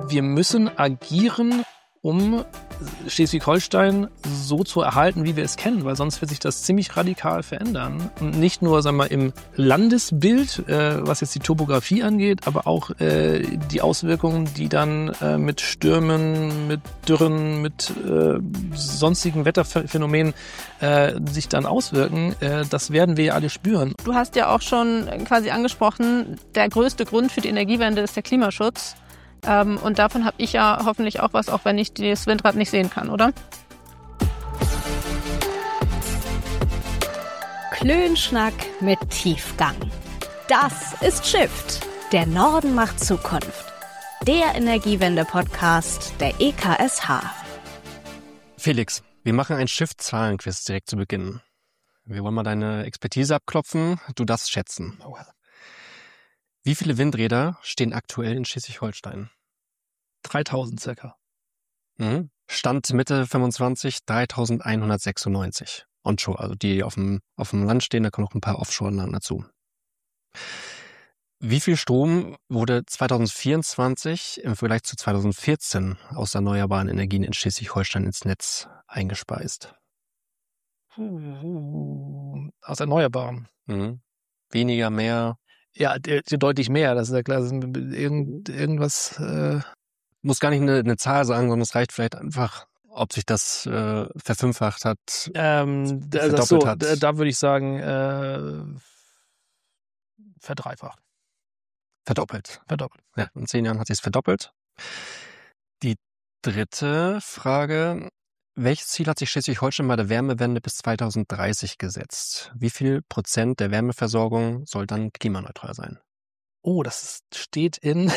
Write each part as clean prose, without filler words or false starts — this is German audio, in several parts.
Wir müssen agieren, um Schleswig-Holstein so zu erhalten, wie wir es kennen, weil sonst wird sich das ziemlich radikal verändern. Und nicht nur, sagen wir mal, im Landesbild, was jetzt die Topografie angeht, aber auch die Auswirkungen, die dann mit Stürmen, mit Dürren, mit sonstigen Wetterphänomenen sich dann auswirken. Das werden wir ja alle spüren. Du hast ja auch schon quasi angesprochen, der größte Grund für die Energiewende ist der Klimaschutz. Und davon habe ich ja hoffentlich auch was, auch wenn ich das Windrad nicht sehen kann, oder? Klönschnack mit Tiefgang. Das ist Shift. Der Norden macht Zukunft. Der Energiewende-Podcast der EKSH. Felix, wir machen ein Shift-Zahlenquiz direkt zu Beginn. Wir wollen mal deine Expertise abklopfen. Du darfst schätzen. Wie viele Windräder stehen aktuell in Schleswig-Holstein? 3000 circa. Stand Mitte 25, 3196. Onshore, also die auf dem Land stehen, da kommen noch ein paar Offshore dazu. Wie viel Strom wurde 2024 im Vergleich zu 2014 aus erneuerbaren Energien in Schleswig-Holstein ins Netz eingespeist? Aus Erneuerbaren. Weniger, mehr? Ja, deutlich mehr, das ist ja klar. Das ist irgendwas... Muss gar nicht eine Zahl sagen, sondern es reicht vielleicht einfach, ob sich das verfünffacht hat, verdoppelt hat. Da würde ich sagen, verdreifacht. Verdoppelt. Ja, in 10 Jahren hat sich es verdoppelt. Die dritte Frage: Welches Ziel hat sich Schleswig-Holstein bei der Wärmewende bis 2030 gesetzt? Wie viel Prozent der Wärmeversorgung soll dann klimaneutral sein? Oh, das steht im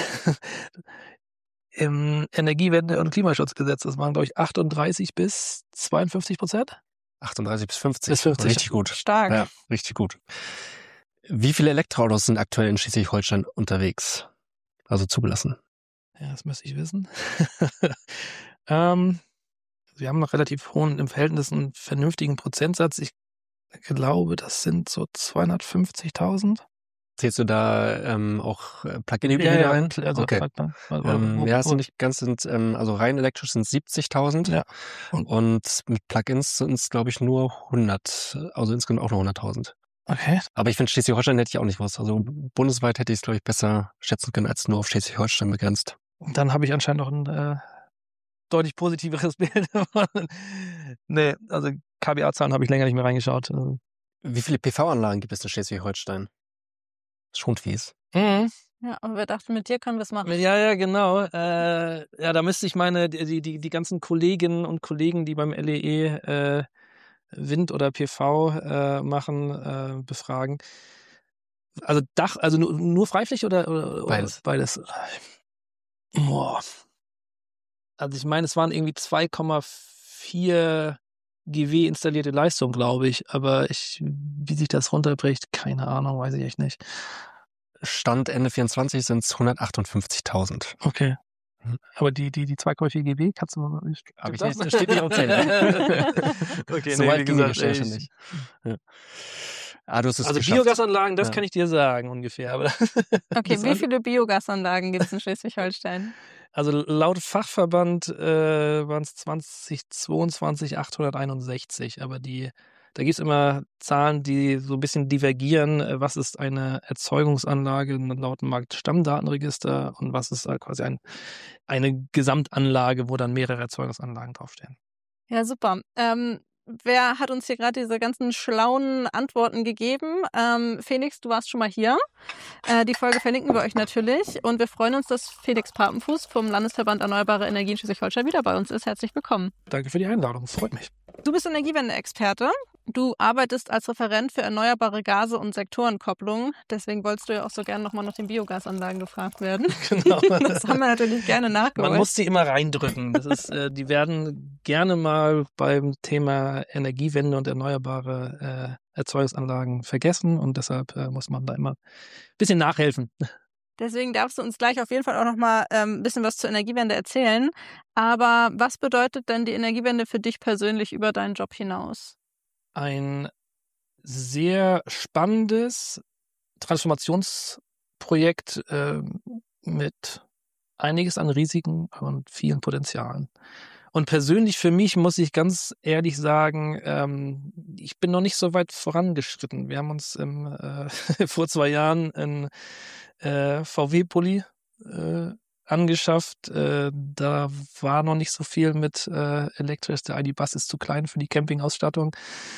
Energiewende- und Klimaschutzgesetz. Das waren, glaube ich, 38 bis 52%. 38 bis 50. Bis 50. Richtig gut. Stark. Ja, richtig gut. Wie viele Elektroautos sind aktuell in Schleswig-Holstein unterwegs? Also zugelassen. Ja, das müsste ich wissen. Wir haben noch relativ hohen, im Verhältnis einen vernünftigen Prozentsatz. Ich glaube, das sind so 250.000. Zählst du da auch Plug-in-Hybride ein? Also, okay. Hast du nicht ganz, also rein elektrisch sind 70.000. Ja. Und mit Plug-ins sind es, glaube ich, nur 100, also insgesamt auch nur 100.000. Okay. Aber ich finde, Schleswig-Holstein hätte ich auch nicht was. Also bundesweit hätte ich es, glaube ich, besser schätzen können, als nur auf Schleswig-Holstein begrenzt. Und dann habe ich anscheinend noch ein deutlich positiveres Bild. Nee, also KBA-Zahlen habe ich länger nicht mehr reingeschaut. Wie viele PV-Anlagen gibt es in Schleswig-Holstein? Schon fies. Ja, aber wir dachten, mit dir können wir es machen. Ja, genau. Da müsste ich die ganzen Kolleginnen und Kollegen, die beim LEE Wind oder PV machen, befragen. Also also nur Freifläche oder Beides. Beides. Boah. Also ich meine, es waren irgendwie 2,4 GW installierte Leistung, glaube ich. Aber wie sich das runterbricht, keine Ahnung, weiß ich echt nicht. Stand Ende 24 sind es 158.000. Okay. Aber die 2,4 GW, kannst du mal... Aber das steht nicht auf Zähler. Okay, so weit ging die Recherche nicht. Ja. Du hast es also geschafft. Biogasanlagen, das kann ich dir sagen ungefähr. Aber Okay, wie viele Biogasanlagen gibt es in Schleswig-Holstein? Also laut Fachverband waren es 2022 861, aber da gibt es immer Zahlen, die so ein bisschen divergieren. Was ist eine Erzeugungsanlage laut dem Marktstammdatenregister und was ist quasi eine Gesamtanlage, wo dann mehrere Erzeugungsanlagen draufstehen. Ja, super. Wer hat uns hier gerade diese ganzen schlauen Antworten gegeben? Felix, du warst schon mal hier. Die Folge verlinken wir euch natürlich. Und wir freuen uns, dass Felix Papenfuß vom Landesverband Erneuerbare Energien Schleswig-Holstein wieder bei uns ist. Herzlich willkommen. Danke für die Einladung, freut mich. Du bist Energiewende-Experte. Du arbeitest als Referent für erneuerbare Gase und Sektorenkopplung. Deswegen wolltest du ja auch so gerne nochmal nach den Biogasanlagen gefragt werden. Genau. Das haben wir natürlich gerne nachgeholt. Man muss sie immer reindrücken. Das ist, die werden gerne mal beim Thema Energiewende und erneuerbare Erzeugungsanlagen vergessen und deshalb muss man da immer ein bisschen nachhelfen. Deswegen darfst du uns gleich auf jeden Fall auch noch mal ein bisschen was zur Energiewende erzählen. Aber was bedeutet denn die Energiewende für dich persönlich über deinen Job hinaus? Ein sehr spannendes Transformationsprojekt mit einiges an Risiken und vielen Potenzialen. Und persönlich für mich muss ich ganz ehrlich sagen, ich bin noch nicht so weit vorangeschritten. Wir haben uns vor 2 Jahren ein VW-Pulli angeschafft. Da war noch nicht so viel mit elektrisch. Der ID.Buzz ist zu klein für die Campingausstattung.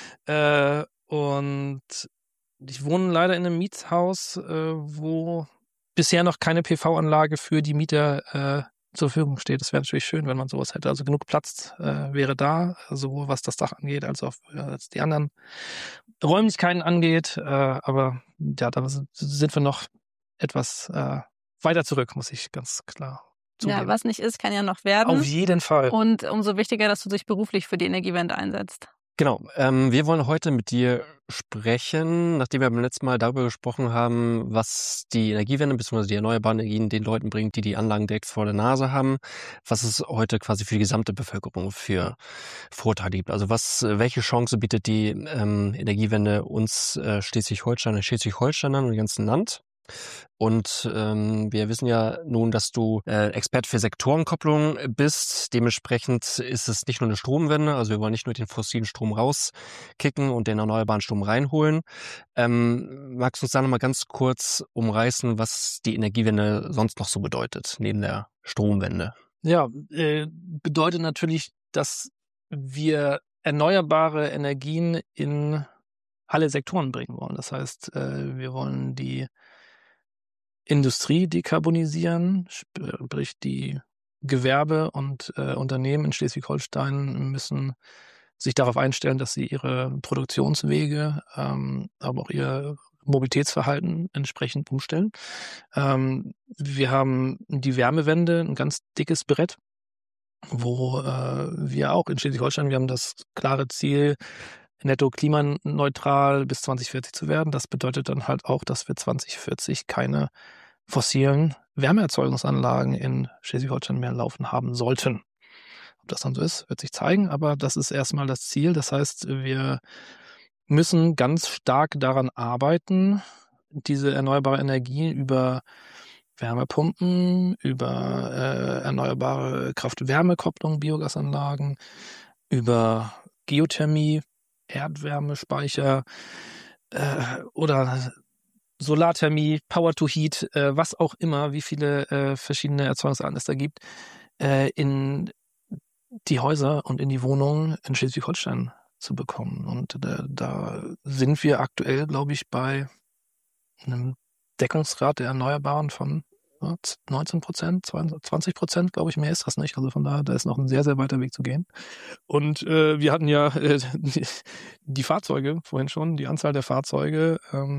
Und ich wohne leider in einem Mietshaus, wo bisher noch keine PV-Anlage für die Mieter zur Verfügung steht. Das wäre natürlich schön, wenn man sowas hätte. Also genug Platz wäre da, sowohl was das Dach angeht, als auch was die anderen Räumlichkeiten angeht. Aber ja, da sind wir noch etwas weiter zurück, muss ich ganz klar zugeben. Ja, was nicht ist, kann ja noch werden. Auf jeden Fall. Und umso wichtiger, dass du dich beruflich für die Energiewende einsetzt. Genau, wir wollen heute mit dir sprechen, nachdem wir beim letzten Mal darüber gesprochen haben, was die Energiewende bzw. die erneuerbaren Energien den Leuten bringt, die Anlagen direkt vor der Nase haben, was es heute quasi für die gesamte Bevölkerung für Vorteile gibt. Also welche Chance bietet die Energiewende uns Schleswig-Holsteinern und dem ganzen Land? Und wir wissen ja nun, dass du Experte für Sektorenkopplung bist. Dementsprechend ist es nicht nur eine Stromwende, also wir wollen nicht nur den fossilen Strom rauskicken und den erneuerbaren Strom reinholen. Magst du uns da nochmal ganz kurz umreißen, was die Energiewende sonst noch so bedeutet, neben der Stromwende? Ja, bedeutet natürlich, dass wir erneuerbare Energien in alle Sektoren bringen wollen. Das heißt, wir wollen die Industrie dekarbonisieren, sprich die Gewerbe und Unternehmen in Schleswig-Holstein müssen sich darauf einstellen, dass sie ihre Produktionswege, aber auch ihr Mobilitätsverhalten entsprechend umstellen. Wir haben die Wärmewende, ein ganz dickes Brett, wo wir auch in Schleswig-Holstein, wir haben das klare Ziel, netto klimaneutral bis 2040 zu werden. Das bedeutet dann halt auch, dass wir 2040 keine fossilen Wärmeerzeugungsanlagen in Schleswig-Holstein mehr laufen haben sollten. Ob das dann so ist, wird sich zeigen, aber das ist erstmal das Ziel. Das heißt, wir müssen ganz stark daran arbeiten, diese erneuerbare Energie über Wärmepumpen, über erneuerbare Kraft-Wärme-Kopplung, Biogasanlagen, über Geothermie, Erdwärmespeicher oder Solarthermie, Power-to-Heat, was auch immer, wie viele verschiedene Erzeugungsarten es da gibt, in die Häuser und in die Wohnungen in Schleswig-Holstein zu bekommen. Und da sind wir aktuell, glaube ich, bei einem Deckungsgrad der Erneuerbaren von 19%, 20%, glaube ich, mehr ist das nicht. Also von daher, da ist noch ein sehr, sehr weiter Weg zu gehen. Und wir hatten ja die Fahrzeuge vorhin schon, die Anzahl der Fahrzeuge.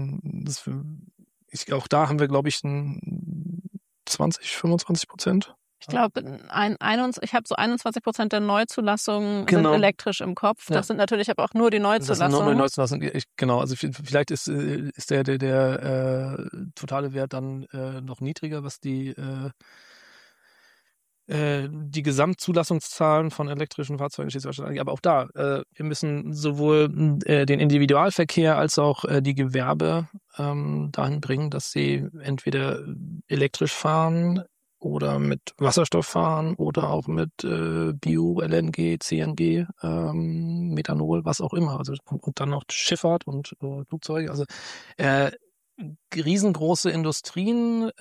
Auch da haben wir, glaube ich, 25%. Ich glaube, ich habe so 21% der Neuzulassungen Genau. sind elektrisch im Kopf. Das sind natürlich aber auch nur die Neuzulassungen. Das sind nur die Neuzulassungen. Genau, also vielleicht ist der totale Wert dann noch niedriger, was die Gesamtzulassungszahlen von elektrischen Fahrzeugen in Schleswig-Holstein angeht. Aber auch da, wir müssen sowohl den Individualverkehr als auch die Gewerbe dahin bringen, dass sie entweder elektrisch fahren oder mit Wasserstoff fahren oder auch mit Bio, LNG, CNG, Methanol, was auch immer. Also und dann noch Schifffahrt und Flugzeuge. Also riesengroße Industrien,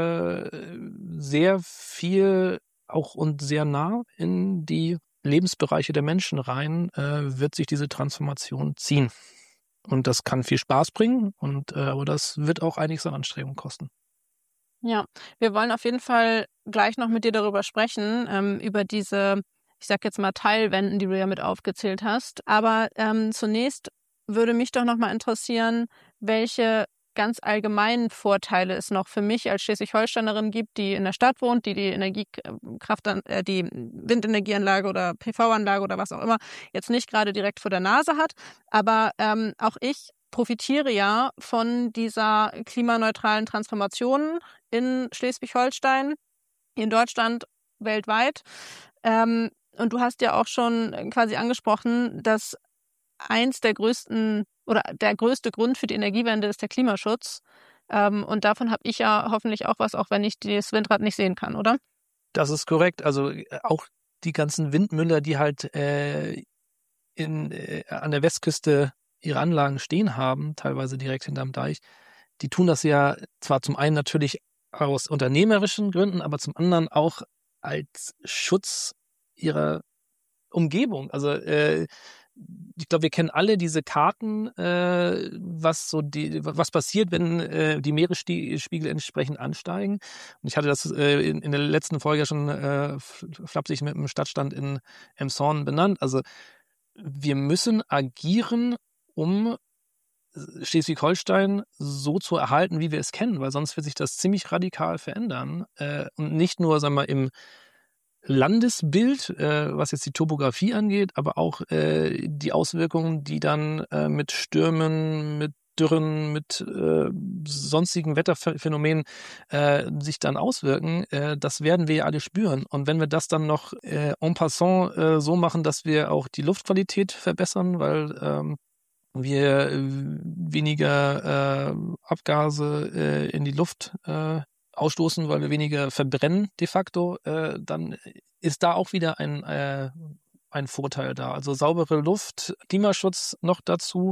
sehr viel auch und sehr nah in die Lebensbereiche der Menschen rein, wird sich diese Transformation ziehen. Und das kann viel Spaß bringen, aber das wird auch einiges an Anstrengungen kosten. Ja, wir wollen auf jeden Fall gleich noch mit dir darüber sprechen, über diese, ich sag jetzt mal, Teilwenden, die du ja mit aufgezählt hast. Aber zunächst würde mich doch noch mal interessieren, welche ganz allgemeinen Vorteile es noch für mich als Schleswig-Holsteinerin gibt, die in der Stadt wohnt, die die Windenergieanlage oder PV-Anlage oder was auch immer jetzt nicht gerade direkt vor der Nase hat. Aber auch ich profitiere ja von dieser klimaneutralen Transformation in Schleswig-Holstein, in Deutschland, weltweit. Und du hast ja auch schon quasi angesprochen, dass eins der größten oder der größte Grund für die Energiewende ist der Klimaschutz. Und davon habe ich ja hoffentlich auch was, auch wenn ich das Windrad nicht sehen kann, oder? Das ist korrekt. Also auch die ganzen Windmüller, die halt an der Westküste ihre Anlagen stehen haben, teilweise direkt hinterm Deich, die tun das ja zwar zum einen natürlich aus unternehmerischen Gründen, aber zum anderen auch als Schutz ihrer Umgebung. Also ich glaube, wir kennen alle diese Karten, was passiert, wenn die Meeresspiegel entsprechend ansteigen. Und ich hatte das in der letzten Folge schon flapsig mit dem Stadtstand in Emshorn benannt. Also wir müssen agieren, um Schleswig-Holstein so zu erhalten, wie wir es kennen, weil sonst wird sich das ziemlich radikal verändern. Und nicht nur, sagen wir mal, im Landesbild, was jetzt die Topografie angeht, aber auch die Auswirkungen, die dann mit Stürmen, mit Dürren, mit sonstigen Wetterphänomenen sich dann auswirken, das werden wir ja alle spüren. Und wenn wir das dann noch en passant so machen, dass wir auch die Luftqualität verbessern, weil wir weniger Abgase in die Luft ausstoßen, weil wir weniger verbrennen de facto, dann ist da auch wieder ein Vorteil da. Also saubere Luft, Klimaschutz noch dazu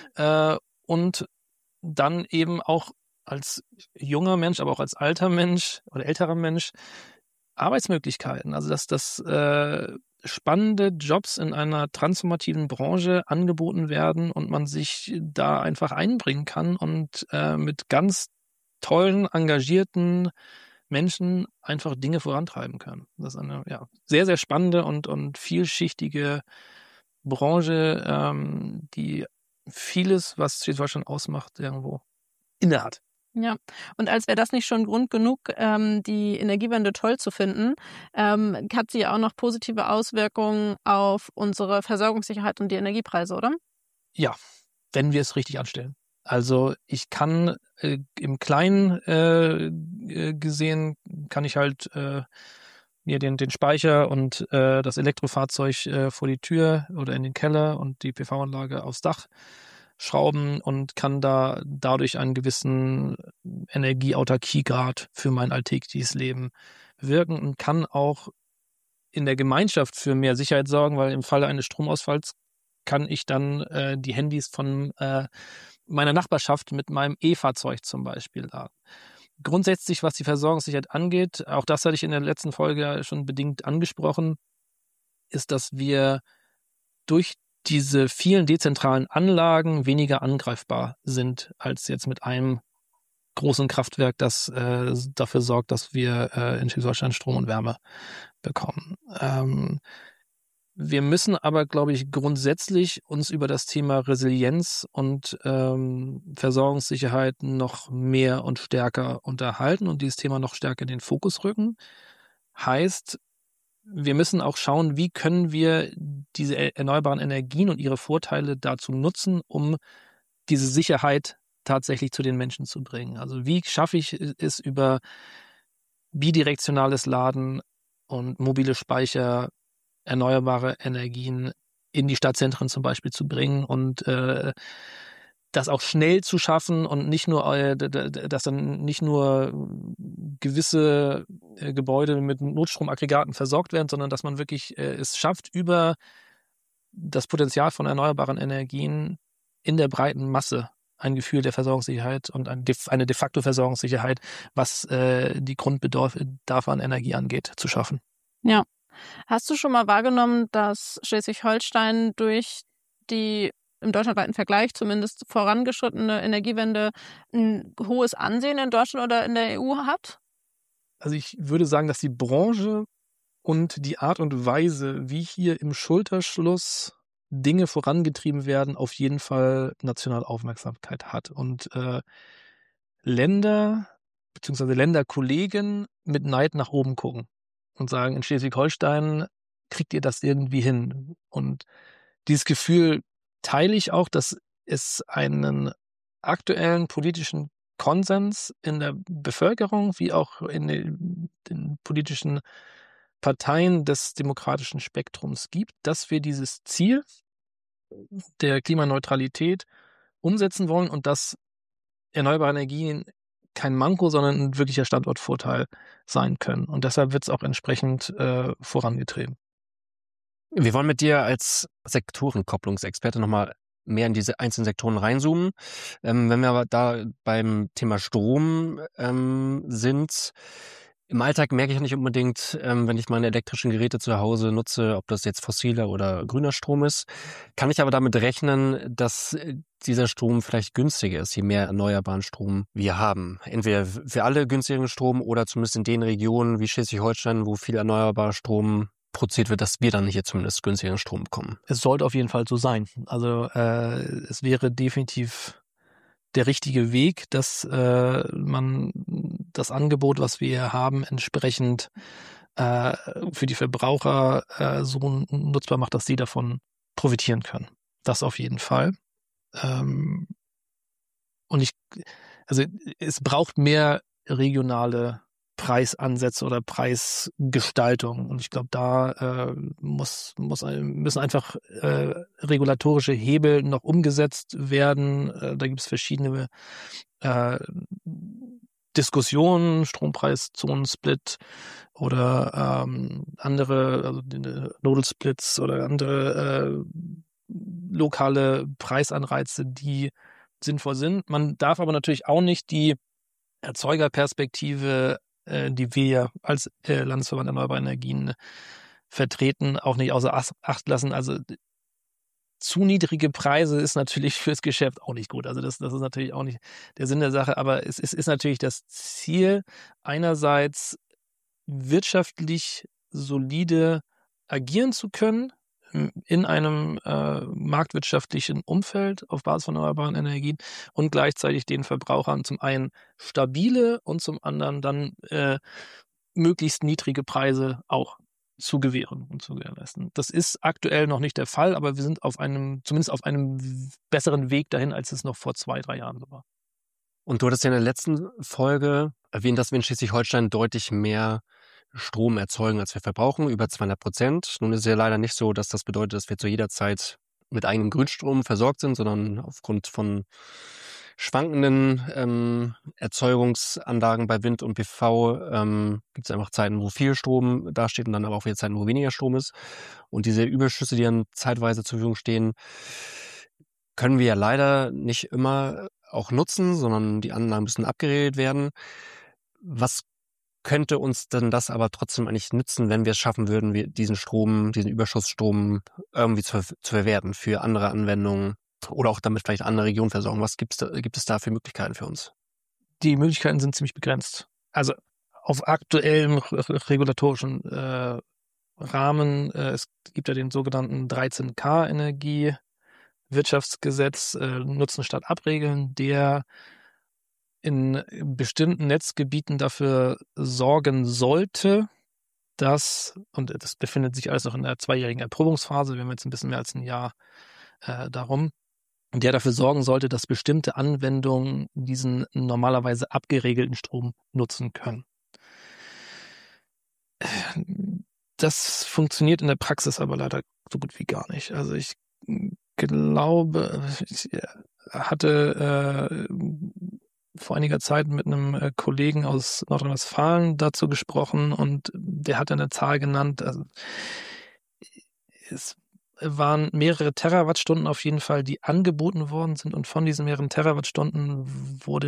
und dann eben auch als junger Mensch, aber auch als alter Mensch oder älterer Mensch Arbeitsmöglichkeiten. Also dass das spannende Jobs in einer transformativen Branche angeboten werden und man sich da einfach einbringen kann und mit ganz tollen, engagierten Menschen einfach Dinge vorantreiben kann. Das ist eine sehr, sehr spannende und vielschichtige Branche, die vieles, was Schleswig-Holstein ausmacht, irgendwo innehat. Ja, und als wäre das nicht schon Grund genug, die Energiewende toll zu finden, hat sie ja auch noch positive Auswirkungen auf unsere Versorgungssicherheit und die Energiepreise, oder? Ja, wenn wir es richtig anstellen. Also ich kann im Kleinen gesehen, kann ich halt mir den Speicher und das Elektrofahrzeug vor die Tür oder in den Keller und die PV-Anlage aufs Dach schrauben und kann dadurch einen gewissen Energieautarkiegrad für mein alltägliches Leben wirken und kann auch in der Gemeinschaft für mehr Sicherheit sorgen, weil im Falle eines Stromausfalls kann ich dann die Handys von meiner Nachbarschaft mit meinem E-Fahrzeug zum Beispiel laden. Grundsätzlich, was die Versorgungssicherheit angeht, auch das hatte ich in der letzten Folge schon bedingt angesprochen, ist, dass wir durch diese vielen dezentralen Anlagen weniger angreifbar sind als jetzt mit einem großen Kraftwerk, das dafür sorgt, dass wir in Schleswig-Holstein Strom und Wärme bekommen. Wir müssen aber, glaube ich, grundsätzlich uns über das Thema Resilienz und Versorgungssicherheit noch mehr und stärker unterhalten und dieses Thema noch stärker in den Fokus rücken. Heißt, wir müssen auch schauen, wie können wir diese erneuerbaren Energien und ihre Vorteile dazu nutzen, um diese Sicherheit tatsächlich zu den Menschen zu bringen. Also wie schaffe ich es über bidirektionales Laden und mobile Speicher, erneuerbare Energien in die Stadtzentren zum Beispiel zu bringen und das auch schnell zu schaffen und nicht nur, dass dann nicht nur gewisse Gebäude mit Notstromaggregaten versorgt werden, sondern dass man wirklich es schafft, über das Potenzial von erneuerbaren Energien in der breiten Masse ein Gefühl der Versorgungssicherheit und eine de facto Versorgungssicherheit, was die Grundbedarfe an Energie angeht, zu schaffen. Ja. Hast du schon mal wahrgenommen, dass Schleswig-Holstein durch die im deutschlandweiten Vergleich zumindest vorangeschrittene Energiewende ein hohes Ansehen in Deutschland oder in der EU hat? Also ich würde sagen, dass die Branche und die Art und Weise, wie hier im Schulterschluss Dinge vorangetrieben werden, auf jeden Fall nationale Aufmerksamkeit hat. Und Länder bzw. Länderkollegen mit Neid nach oben gucken und sagen, in Schleswig-Holstein kriegt ihr das irgendwie hin. Und dieses Gefühl teile ich auch, dass es einen aktuellen politischen Konsens in der Bevölkerung wie auch in den politischen Parteien des demokratischen Spektrums gibt, dass wir dieses Ziel der Klimaneutralität umsetzen wollen und dass erneuerbare Energien kein Manko, sondern ein wirklicher Standortvorteil sein können. Und deshalb wird es auch entsprechend vorangetrieben. Wir wollen mit dir als Sektorenkopplungsexperte nochmal mehr in diese einzelnen Sektoren reinzoomen. Wenn wir aber da beim Thema Strom sind, im Alltag merke ich nicht unbedingt, wenn ich meine elektrischen Geräte zu Hause nutze, ob das jetzt fossiler oder grüner Strom ist. Kann ich aber damit rechnen, dass dieser Strom vielleicht günstiger ist, je mehr erneuerbaren Strom wir haben? Entweder für alle günstigeren Strom oder zumindest in den Regionen wie Schleswig-Holstein, wo viel erneuerbarer Strom produziert wird, dass wir dann hier zumindest günstigeren Strom bekommen. Es sollte auf jeden Fall so sein. Also es wäre definitiv der richtige Weg, dass man das Angebot, was wir hier haben, entsprechend für die Verbraucher so nutzbar macht, dass sie davon profitieren können. Das auf jeden Fall. Also es braucht mehr regionale Preisansätze oder Preisgestaltung. Und ich glaube, da müssen einfach regulatorische Hebel noch umgesetzt werden. Da gibt es verschiedene Diskussionen, Strompreis-Zonensplit oder andere, also Nodal Splits oder andere lokale Preisanreize, die sinnvoll sind. Man darf aber natürlich auch nicht die Erzeugerperspektive, die wir als Landesverband Erneuerbare Energien vertreten, auch nicht außer Acht lassen. Also zu niedrige Preise ist natürlich fürs Geschäft auch nicht gut. Also das ist natürlich auch nicht der Sinn der Sache, aber es ist natürlich das Ziel, einerseits wirtschaftlich solide agieren zu können in einem marktwirtschaftlichen Umfeld auf Basis von erneuerbaren Energien und gleichzeitig den Verbrauchern zum einen stabile und zum anderen dann möglichst niedrige Preise auch zu gewähren und zu gewährleisten. Das ist aktuell noch nicht der Fall, aber wir sind zumindest auf einem besseren Weg dahin, als es noch vor 2-3 Jahren so war. Und du hattest ja in der letzten Folge erwähnt, dass wir in Schleswig-Holstein deutlich mehr Strom erzeugen, als wir verbrauchen, über 200%. Nun ist es ja leider nicht so, dass das bedeutet, dass wir zu jeder Zeit mit eigenem Grünstrom versorgt sind, sondern aufgrund von schwankenden Erzeugungsanlagen bei Wind und PV gibt es einfach Zeiten, wo viel Strom dasteht und dann aber auch wieder Zeiten, wo weniger Strom ist. Und diese Überschüsse, die dann zeitweise zur Verfügung stehen, können wir ja leider nicht immer auch nutzen, sondern die Anlagen müssen abgeregelt werden. Was könnte uns denn das aber trotzdem eigentlich nützen, wenn wir es schaffen würden, diesen Überschussstrom irgendwie zu verwerten für andere Anwendungen oder auch damit vielleicht andere Regionen versorgen? Was gibt es da für Möglichkeiten für uns? Die Möglichkeiten sind ziemlich begrenzt. Also auf aktuellem regulatorischen Rahmen, es gibt ja den sogenannten 13K Energiewirtschaftsgesetz, Nutzen statt Abregeln, der in bestimmten Netzgebieten dafür sorgen sollte, und das befindet sich alles noch in der 2-jährigen Erprobungsphase, wir haben jetzt ein bisschen mehr als ein Jahr darum, der dafür sorgen sollte, dass bestimmte Anwendungen diesen normalerweise abgeregelten Strom nutzen können. Das funktioniert in der Praxis aber leider so gut wie gar nicht. Also ich glaube, ich hatte vor einiger Zeit mit einem Kollegen aus Nordrhein-Westfalen dazu gesprochen und der hat eine Zahl genannt. Also es waren mehrere Terawattstunden auf jeden Fall, die angeboten worden sind und von diesen mehreren Terawattstunden wurde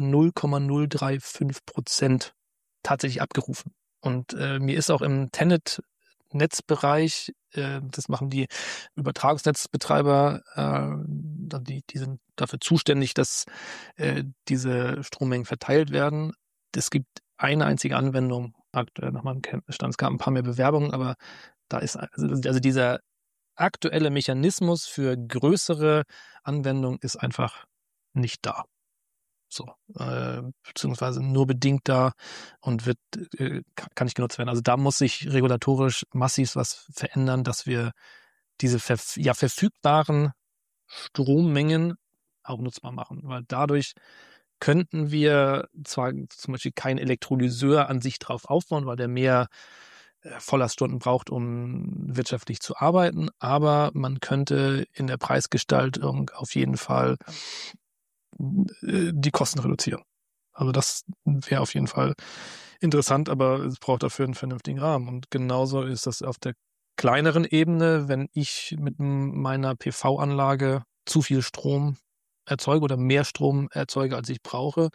0,035% tatsächlich abgerufen. Und mir ist auch im Tenet-Netzbereich, das machen die Übertragungsnetzbetreiber, die sind dafür zuständig, dass diese Strommengen verteilt werden. Es gibt eine einzige Anwendung aktuell nach meinem Kenntnisstand. Es gab ein paar mehr Bewerbungen, aber da ist also dieser aktuelle Mechanismus für größere Anwendungen ist einfach nicht da. So, beziehungsweise nur bedingt da und kann nicht genutzt werden. Also da muss sich regulatorisch massiv was verändern, dass wir diese verfügbaren Strommengen auch nutzbar machen, weil dadurch könnten wir zwar zum Beispiel keinen Elektrolyseur an sich drauf aufbauen, weil der mehr Volllaststunden braucht, um wirtschaftlich zu arbeiten, aber man könnte in der Preisgestaltung auf jeden Fall die Kosten reduzieren. Also das wäre auf jeden Fall interessant, aber es braucht dafür einen vernünftigen Rahmen. Und genauso ist das auf der kleineren Ebene, wenn ich mit meiner PV-Anlage zu viel Strom erzeuge oder mehr Strom erzeuge, als ich brauche,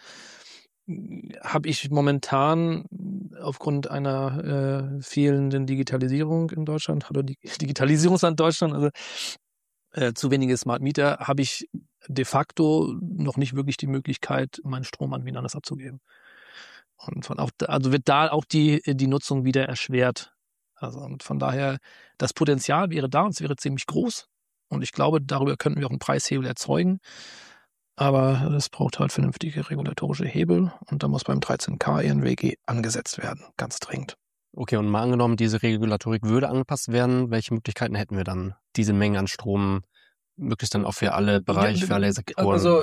habe ich momentan aufgrund einer fehlenden Digitalisierung in Deutschland, hallo Digitalisierungsland Deutschland, also zu wenige Smart Meter, habe ich de facto noch nicht wirklich die Möglichkeit, meinen Strom an wen anders abzugeben. Und also wird da auch die Nutzung wieder erschwert. Also und von daher, das Potenzial wäre da und es wäre ziemlich groß. Und ich glaube, darüber könnten wir auch einen Preishebel erzeugen. Aber es braucht halt vernünftige regulatorische Hebel und da muss beim 13K EnWG angesetzt werden, ganz dringend. Okay, und mal angenommen, diese Regulatorik würde angepasst werden, welche Möglichkeiten hätten wir dann, diese Menge an Strom möglichst dann auch für alle Bereiche, für alle Sektoren? Also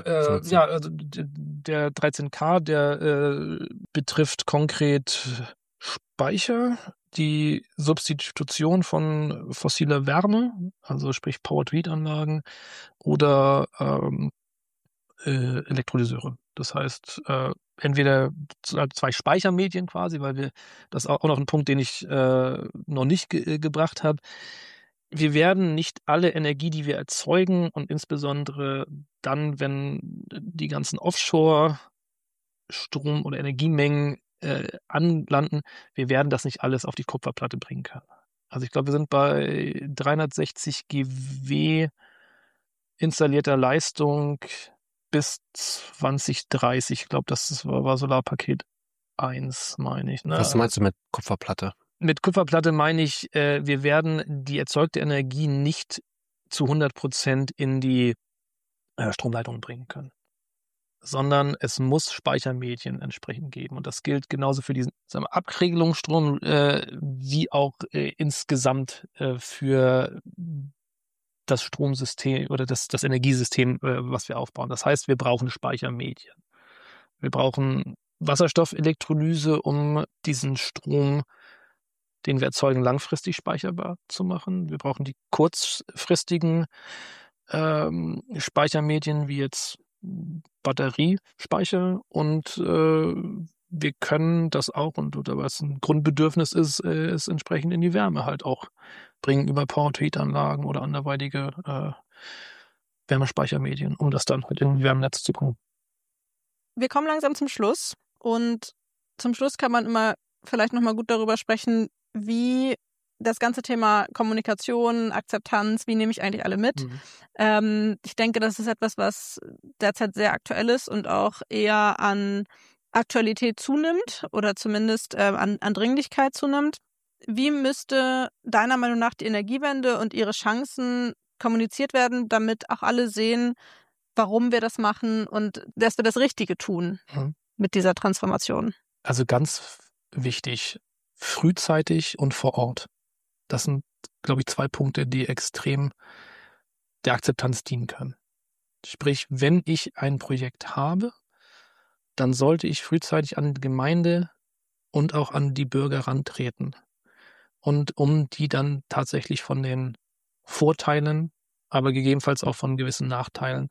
der 13K, der betrifft konkret Speicher, die Substitution von fossiler Wärme, also sprich Power-to-Heat-Anlagen oder Elektrolyseure. Das heißt, entweder 2 Speichermedien quasi, weil wir, das ist auch noch ein Punkt, den ich noch nicht gebracht habe. Wir werden nicht alle Energie, die wir erzeugen und insbesondere dann, wenn die ganzen Offshore-Strom- oder Energiemengen anlanden, wir werden das nicht alles auf die Kupferplatte bringen können. Also ich glaube, wir sind bei 360 GW installierter Leistung bis 2030. Ich glaube, das war Solarpaket 1, meine ich. Ne? Was meinst du mit Kupferplatte? Mit Kupferplatte meine ich, wir werden die erzeugte Energie nicht zu 100% in die Stromleitung bringen können, sondern es muss Speichermedien entsprechend geben. Und das gilt genauso für diesen Abregelungsstrom wie auch insgesamt für das Stromsystem oder das Energiesystem, was wir aufbauen. Das heißt, wir brauchen Speichermedien. Wir brauchen Wasserstoffelektrolyse, um diesen Strom, den wir erzeugen, langfristig speicherbar zu machen. Wir brauchen die kurzfristigen Speichermedien, wie jetzt Batteriespeicher. Und wir können das auch, und was ein Grundbedürfnis ist entsprechend in die Wärme halt auch bringen über Power-to-Heat-Anlagen oder anderweitige Wärmespeichermedien, um das dann halt in ein Wärmenetz zu bringen. Wir kommen langsam zum Schluss und zum Schluss kann man immer vielleicht nochmal gut darüber sprechen, wie das ganze Thema Kommunikation, Akzeptanz, wie nehme ich eigentlich alle mit? Ich denke, das ist etwas, was derzeit sehr aktuell ist und auch eher an Aktualität zunimmt oder zumindest an Dringlichkeit zunimmt. Wie müsste deiner Meinung nach die Energiewende und ihre Chancen kommuniziert werden, damit auch alle sehen, warum wir das machen und dass wir das Richtige tun mit dieser Transformation? Also ganz wichtig, frühzeitig und vor Ort. Das sind, glaube ich, 2 Punkte, die extrem der Akzeptanz dienen können. Sprich, wenn ich ein Projekt habe, dann sollte ich frühzeitig an die Gemeinde und auch an die Bürger rantreten. Und um die dann tatsächlich von den Vorteilen, aber gegebenenfalls auch von gewissen Nachteilen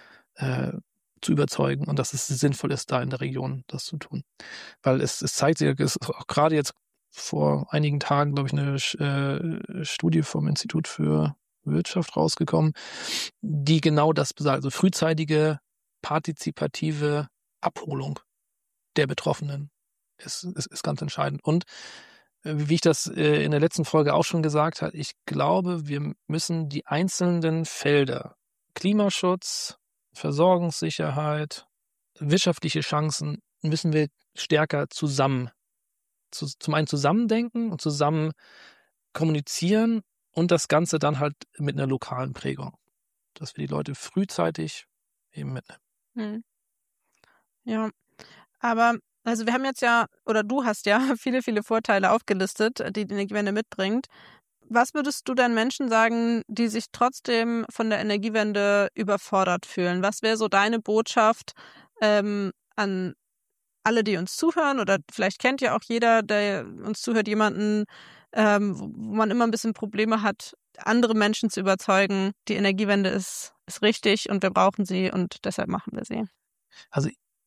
zu überzeugen und dass es sinnvoll ist, da in der Region das zu tun. Weil es zeigt sich, es ist auch gerade jetzt vor einigen Tagen, glaube ich, eine Studie vom Institut für Wirtschaft rausgekommen, die genau das besagt. Also frühzeitige, partizipative Abholung der Betroffenen ist ganz entscheidend. Und wie ich das in der letzten Folge auch schon gesagt habe, ich glaube, wir müssen die einzelnen Felder, Klimaschutz, Versorgungssicherheit, wirtschaftliche Chancen, müssen wir stärker zum einen zusammendenken und zusammen kommunizieren und das Ganze dann halt mit einer lokalen Prägung, dass wir die Leute frühzeitig eben mitnehmen. Ja, aber also wir haben jetzt ja, oder du hast ja viele, viele Vorteile aufgelistet, die die Energiewende mitbringt. Was würdest du dann Menschen sagen, die sich trotzdem von der Energiewende überfordert fühlen? Was wäre so deine Botschaft an alle, die uns zuhören? Oder vielleicht kennt ja auch jeder, der uns zuhört, jemanden, wo man immer ein bisschen Probleme hat, andere Menschen zu überzeugen, die Energiewende ist richtig und wir brauchen sie und deshalb machen wir sie. Also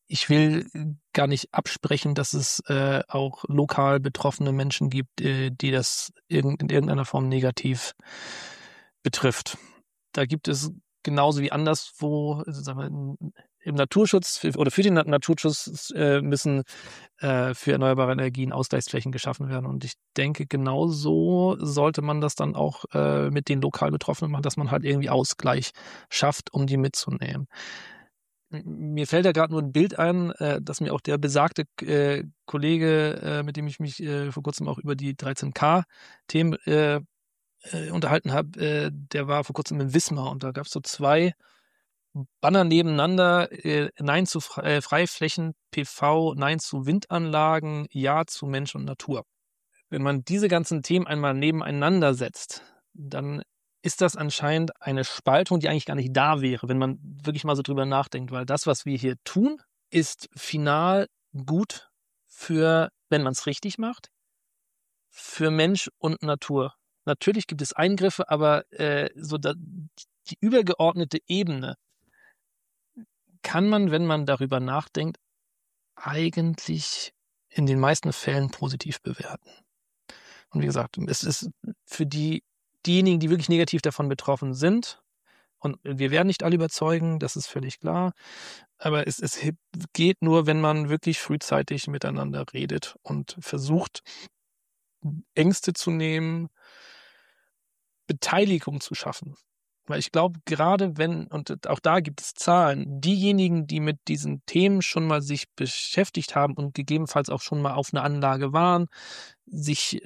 Ich will gar nicht absprechen, dass es auch lokal betroffene Menschen gibt, die das in irgendeiner Form negativ betrifft. Da gibt es genauso wie anderswo, sagen wir, im Naturschutz oder für den Naturschutz müssen für erneuerbare Energien Ausgleichsflächen geschaffen werden. Und ich denke, genauso sollte man das dann auch mit den lokal Betroffenen machen, dass man halt irgendwie Ausgleich schafft, um die mitzunehmen. Mir fällt da gerade nur ein Bild ein, dass mir auch der besagte Kollege, mit dem ich mich vor kurzem auch über die 13K-Themen unterhalten habe, der war vor kurzem in Wismar und da gab es so 2 Banner nebeneinander, Nein zu Freiflächen, PV, Nein zu Windanlagen, Ja zu Mensch und Natur. Wenn man diese ganzen Themen einmal nebeneinander setzt, dann ist das anscheinend eine Spaltung, die eigentlich gar nicht da wäre, wenn man wirklich mal so drüber nachdenkt, weil das, was wir hier tun, ist final gut für, wenn man es richtig macht, für Mensch und Natur. Natürlich gibt es Eingriffe, aber die übergeordnete Ebene kann man, wenn man darüber nachdenkt, eigentlich in den meisten Fällen positiv bewerten. Und wie gesagt, es ist für diejenigen, die wirklich negativ davon betroffen sind, und wir werden nicht alle überzeugen, das ist völlig klar, aber es geht nur, wenn man wirklich frühzeitig miteinander redet und versucht, Ängste zu nehmen, Beteiligung zu schaffen. Weil ich glaube, gerade und auch da gibt es Zahlen, diejenigen, die mit diesen Themen schon mal sich beschäftigt haben und gegebenenfalls auch schon mal auf einer Anlage waren, sich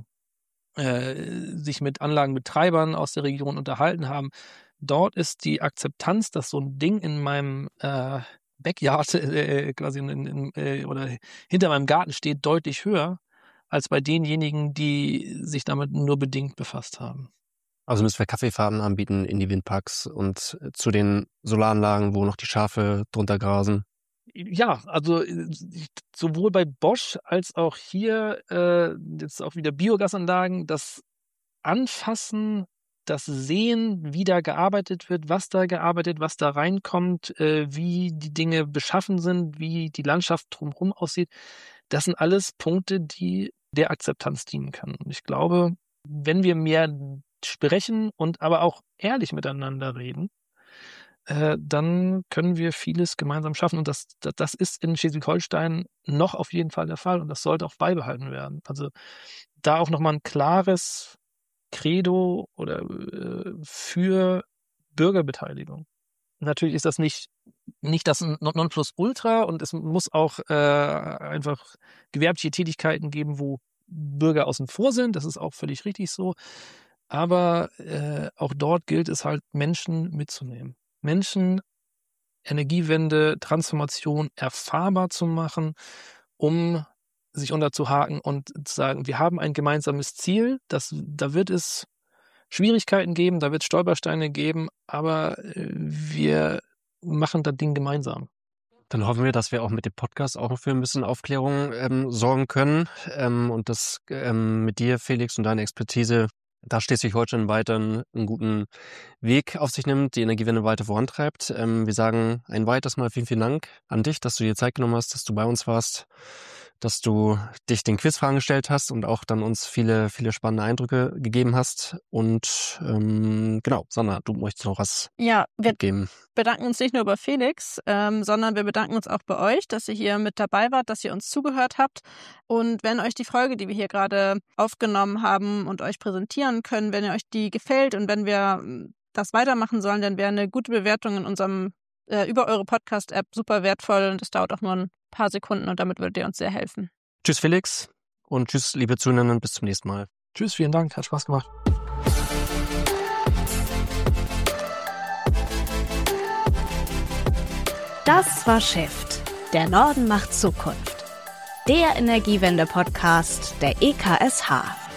mit Anlagenbetreibern aus der Region unterhalten haben, dort ist die Akzeptanz, dass so ein Ding in meinem Backyard quasi oder hinter meinem Garten steht, deutlich höher als bei denjenigen, die sich damit nur bedingt befasst haben. Also müssen wir Kaffeefahrten anbieten in die Windparks und zu den Solaranlagen, wo noch die Schafe drunter grasen. Ja, also sowohl bei Bosch als auch hier jetzt auch wieder Biogasanlagen, das Anfassen, das Sehen, wie da gearbeitet wird, was da reinkommt, wie die Dinge beschaffen sind, wie die Landschaft drumherum aussieht, das sind alles Punkte, die der Akzeptanz dienen können. Und ich glaube, wenn wir mehr sprechen und aber auch ehrlich miteinander reden, dann können wir vieles gemeinsam schaffen. Und das ist in Schleswig-Holstein noch auf jeden Fall der Fall und das sollte auch beibehalten werden. Also da auch nochmal ein klares Credo oder für Bürgerbeteiligung. Natürlich ist das nicht das Nonplusultra und es muss auch einfach gewerbliche Tätigkeiten geben, wo Bürger außen vor sind. Das ist auch völlig richtig so. Aber auch dort gilt es halt, Menschen mitzunehmen. Menschen, Energiewende, Transformation erfahrbar zu machen, um sich unterzuhaken und zu sagen, wir haben ein gemeinsames Ziel, da wird es Schwierigkeiten geben, da wird es Stolpersteine geben, aber wir machen das Ding gemeinsam. Dann hoffen wir, dass wir auch mit dem Podcast auch für ein bisschen Aufklärung sorgen können und das mit dir, Felix, und deiner Expertise da Schleswig-Holstein weiter einen guten Weg auf sich nimmt, die Energiewende weiter vorantreibt. Wir sagen ein weiteres Mal vielen Dank an dich, dass du dir Zeit genommen hast, dass du bei uns warst, dass du dich den Quizfragen gestellt hast und auch dann uns viele, viele spannende Eindrücke gegeben hast. Und genau, Sandra, du möchtest noch was geben. Wir bedanken uns nicht nur bei Felix, sondern wir bedanken uns auch bei euch, dass ihr hier mit dabei wart, dass ihr uns zugehört habt. Und wenn euch die Folge, die wir hier gerade aufgenommen haben und euch präsentieren können, wenn ihr euch die gefällt und wenn wir das weitermachen sollen, dann wäre eine gute Bewertung in unserem über eure Podcast-App super wertvoll und es dauert auch nur ein paar Sekunden und damit würdet ihr uns sehr helfen. Tschüss Felix und tschüss liebe Zuhörerinnen, bis zum nächsten Mal. Tschüss, vielen Dank, hat Spaß gemacht. Das war Shift. Der Norden macht Zukunft. Der Energiewende-Podcast der EKSH.